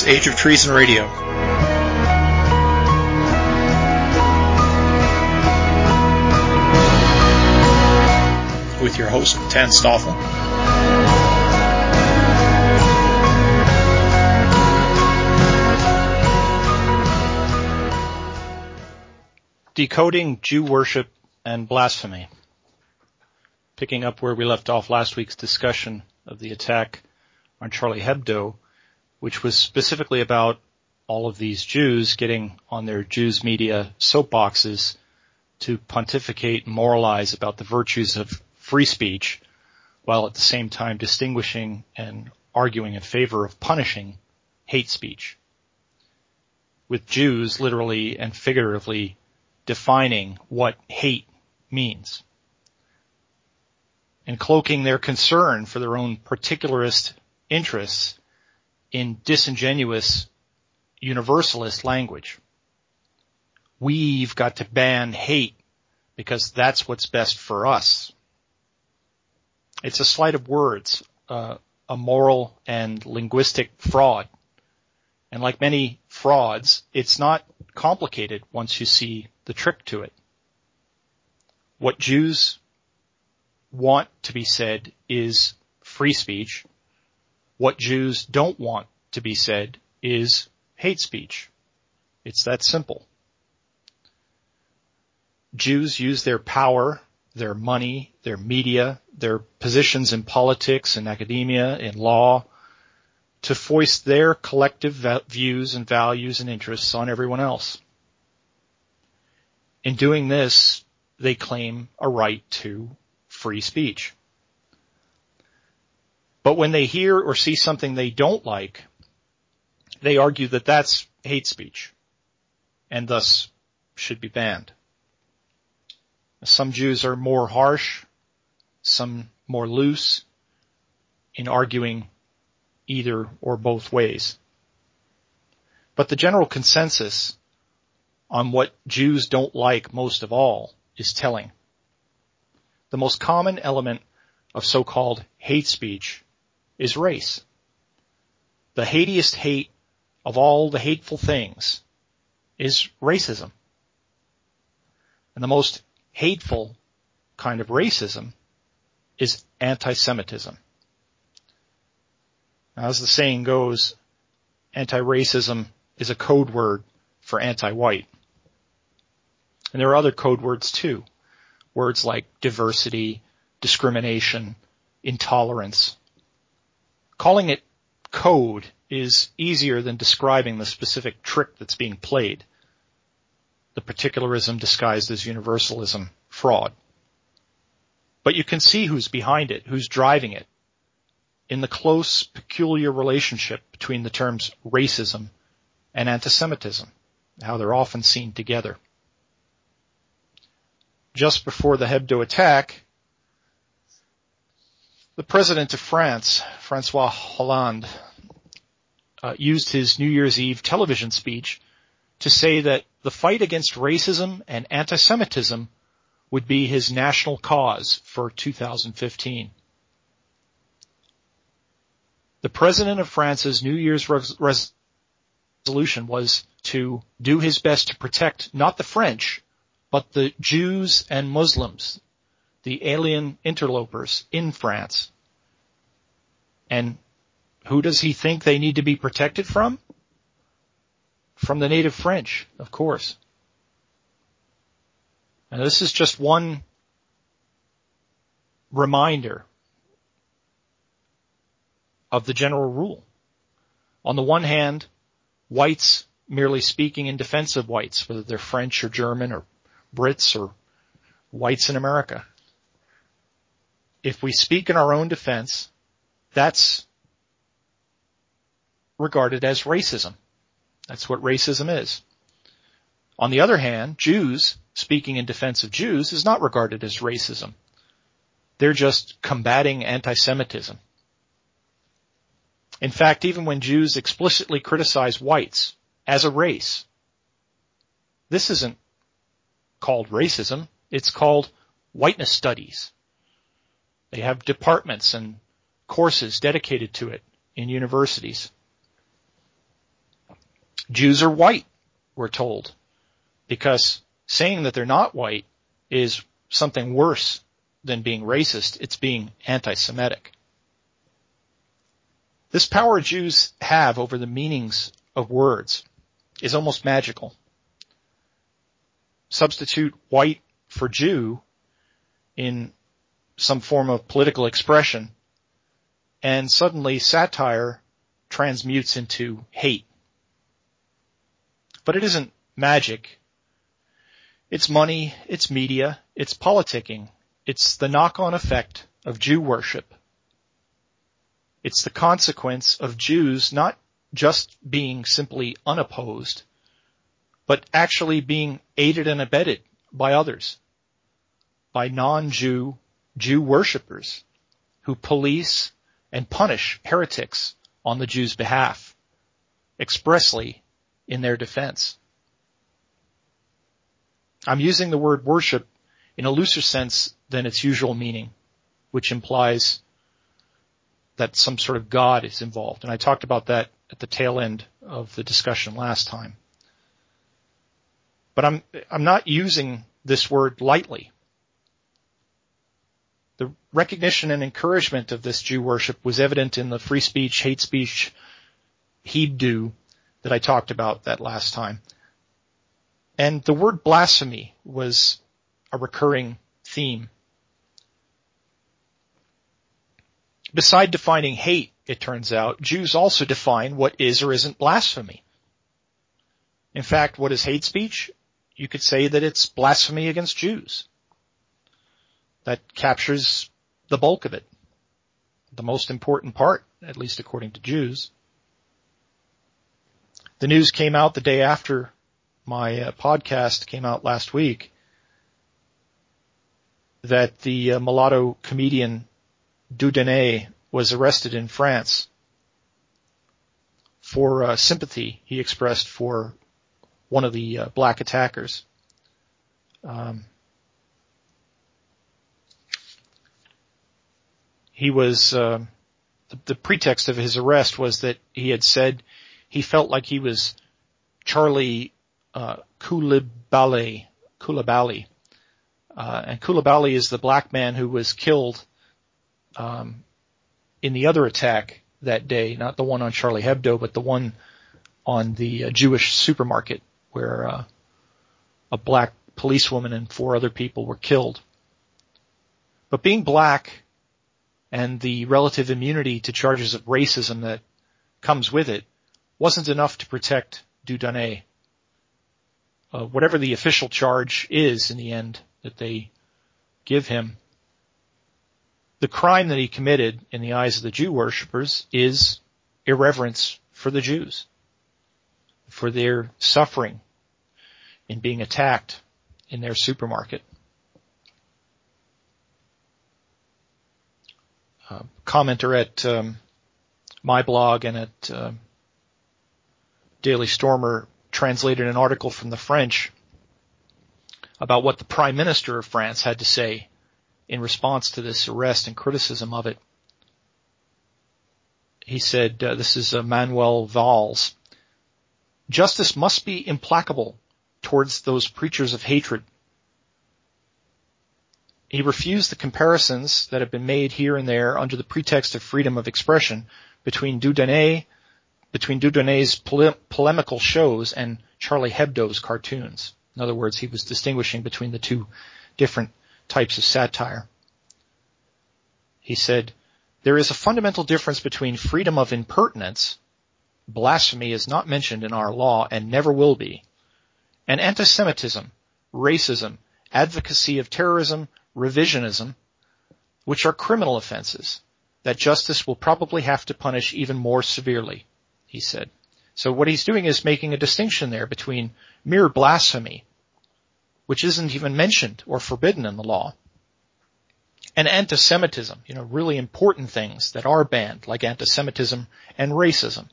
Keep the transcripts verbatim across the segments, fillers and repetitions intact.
is Age of Treason Radio. With your host, Tan Stoffel. Decoding Jew worship and blasphemy. Picking up where we left off last week's discussion of the attack on Charlie Hebdo, which was specifically about all of these Jews getting on their Jews media soapboxes to pontificate and moralize about the virtues of free speech, while at the same time distinguishing and arguing in favor of punishing hate speech, with Jews literally and figuratively defining what hate means, and cloaking their concern for their own particularist interests in disingenuous universalist language. We've got to ban hate because that's what's best for us. It's a sleight of words, uh, a moral and linguistic fraud. And like many frauds, it's not complicated once you see the trick to it. What Jews want to be said is free speech. What Jews don't want to be said is hate speech. It's that simple. Jews use their power, their money, their media, their positions in politics and academia, in law, to foist their collective views and values and interests on everyone else. In doing this, they claim a right to free speech. But when they hear or see something they don't like, they argue that that's hate speech and thus should be banned. Some Jews are more harsh, some more loose in arguing either or both ways. But the general consensus on what Jews don't like most of all is telling. The most common element of so-called hate speech is race. The hatiest hate of all the hateful things is racism. And the most hateful kind of racism is anti-Semitism. Now, as the saying goes, anti-racism is a code word for anti-white. And there are other code words too. Words like diversity, discrimination, intolerance. Calling it code is easier than describing the specific trick that's being played. The particularism disguised as universalism fraud. But you can see who's behind it, who's driving it, in the close, peculiar relationship between the terms racism and anti-Semitism, how they're often seen together. Just before the Hebdo attack, the president of France, François Hollande, uh, used his New Year's Eve television speech to say that the fight against racism and anti-Semitism would be his national cause for two thousand fifteen. The president of France's New Year's res- resolution was to do his best to protect not the French, but the Jews and Muslims, the alien interlopers in France. And who does he think they need to be protected from? From the native French, of course. And this is just one reminder of the general rule. On the one hand, whites merely speaking in defense of whites, whether they're French or German or Brits or whites in America. If we speak in our own defense, that's regarded as racism. That's what racism is. On the other hand, Jews speaking in defense of Jews is not regarded as racism. They're just combating anti-Semitism. In fact, even when Jews explicitly criticize whites as a race, this isn't called racism. It's called whiteness studies. They have departments and courses dedicated to it in universities. Jews are white, we're told, because saying that they're not white is something worse than being racist. It's being anti-Semitic. This power Jews have over the meanings of words is almost magical. Substitute white for Jew in some form of political expression, and suddenly satire transmutes into hate. But it isn't magic. It's money, it's media, it's politicking. It's the knock-on effect of Jew worship. It's the consequence of Jews not just being simply unopposed, but actually being aided and abetted by others, by non-Jew Jew worshippers who police and punish heretics on the Jews' behalf, expressly in their defense. I'm using the word worship in a looser sense than its usual meaning, which implies that some sort of God is involved. And I talked about that at the tail end of the discussion last time. But I'm, I'm not using this word lightly. The recognition and encouragement of this Jew worship was evident in the free speech, hate speech, Hebdo that I talked about that last time. And the word blasphemy was a recurring theme. Beside defining hate, it turns out, Jews also define what is or isn't blasphemy. In fact, what is hate speech? You could say that it's blasphemy against Jews. That captures the bulk of it, the most important part, at least according to Jews. The news came out the day after my uh, podcast came out last week that the uh, mulatto comedian Dieudonné was arrested in France for uh, sympathy he expressed for one of the uh, black attackers. Um, he was, uh, the, the pretext of his arrest was that he had said he felt like he was Charlie uh, Coulibaly, Coulibaly. Uh, and Coulibaly is the black man who was killed um, in the other attack that day, not the one on Charlie Hebdo, but the one on the uh, Jewish supermarket where uh, a black policewoman and four other people were killed. But being black and the relative immunity to charges of racism that comes with it wasn't enough to protect Dieudonné. Uh, whatever the official charge is in the end that they give him, the crime that he committed in the eyes of the Jew worshippers is irreverence for the Jews, for their suffering in being attacked in their supermarket. Uh, commenter at um, my blog and at uh, Daily Stormer translated an article from the French about what the Prime Minister of France had to say in response to this arrest and criticism of it. He said, uh, this is uh, Manuel Valls, "Justice must be implacable towards those preachers of hatred." He refused the comparisons that have been made here and there under the pretext of freedom of expression between Dieudonné, between Dieudonné's pole- polemical shows and Charlie Hebdo's cartoons. In other words, he was distinguishing between the two different types of satire. He said, "There is a fundamental difference between freedom of impertinence, blasphemy is not mentioned in our law and never will be, and anti-Semitism, racism, advocacy of terrorism, revisionism, which are criminal offenses that justice will probably have to punish even more severely," he said. So what he's doing is making a distinction there between mere blasphemy, which isn't even mentioned or forbidden in the law, and anti-Semitism, you know, really important things that are banned, like anti-Semitism and racism.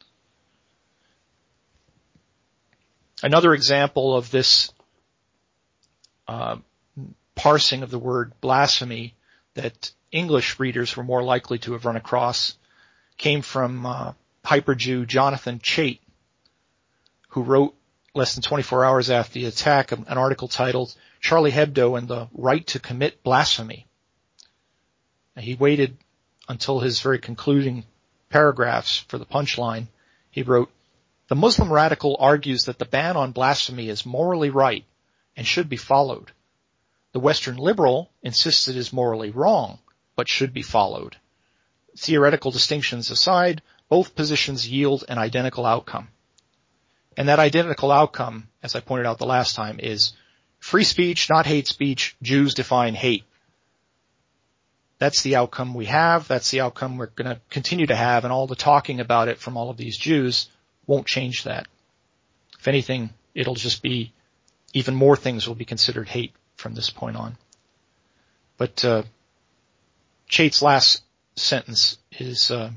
Another example of this uh, parsing of the word blasphemy that English readers were more likely to have run across came from uh, hyper-Jew Jonathan Chait, who wrote less than twenty-four hours after the attack an article titled Charlie Hebdo and the Right to Commit Blasphemy. And he waited until his very concluding paragraphs for the punchline. He wrote, "The Muslim radical argues that the ban on blasphemy is morally right and should be followed. The Western liberal insists it is morally wrong, but should be followed. Theoretical distinctions aside, both positions yield an identical outcome. And that identical outcome, as I pointed out the last time, is free speech, not hate speech. Jews define hate. That's the outcome we have. That's the outcome we're going to continue to have, and all the talking about it from all of these Jews won't change that. If anything, it'll just be even more things will be considered hate from this point on." But uh, Chait's last sentence is uh,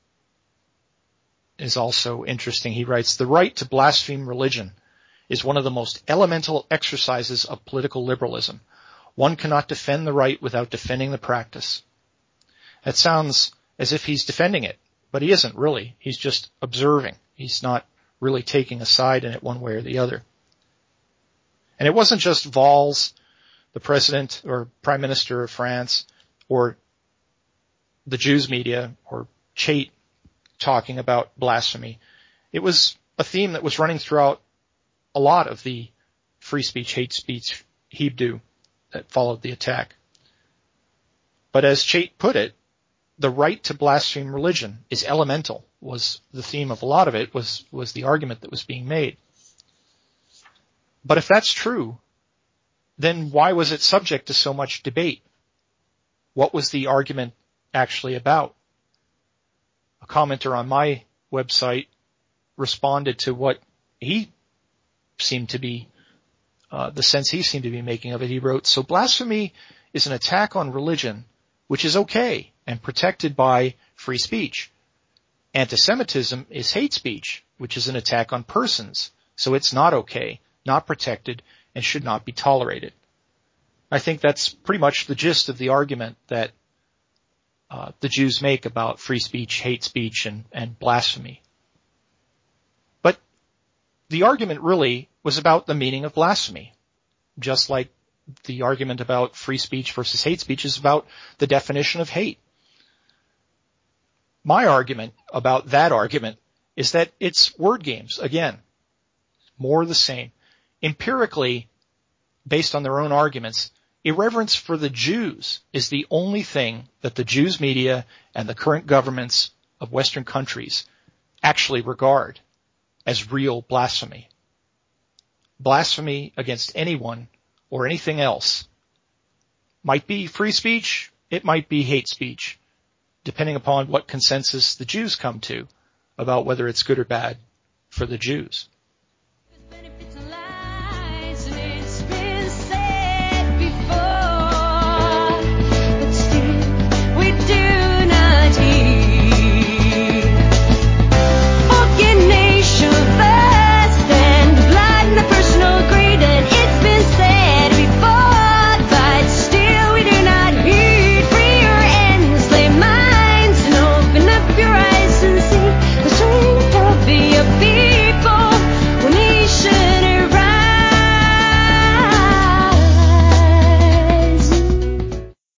is also interesting. He writes, "The right to blaspheme religion is one of the most elemental exercises of political liberalism. One cannot defend the right without defending the practice." That sounds as if he's defending it, but he isn't really. He's just observing. He's not really taking a side in it one way or the other. And it wasn't just Valls, the president or prime minister of France, or the Jews media, or Chait talking about blasphemy. It was a theme that was running throughout a lot of the free speech, hate speech Hebdo that followed the attack. But as Chait put it, the right to blaspheme religion is elemental, was the theme of a lot of it, was, was the argument that was being made. But if that's true, then why was it subject to so much debate? What was the argument actually about? A commenter on my website responded to what he seemed to be Uh, the sense he seemed to be making of it. He wrote, "So blasphemy is an attack on religion, which is okay and protected by free speech. Anti-Semitism is hate speech, which is an attack on persons, so it's not okay, not protected, and should not be tolerated." I think that's pretty much the gist of the argument that uh, the Jews make about free speech, hate speech, and, and blasphemy. But the argument really was about the meaning of blasphemy, just like the argument about free speech versus hate speech is about the definition of hate. My argument about that argument is that it's word games, again, more the same. Empirically, based on their own arguments, irreverence for the Jews is the only thing that the Jews media and the current governments of Western countries actually regard as real blasphemy. Blasphemy against anyone or anything else might be free speech, it might be hate speech, depending upon what consensus the Jews come to about whether it's good or bad for the Jews.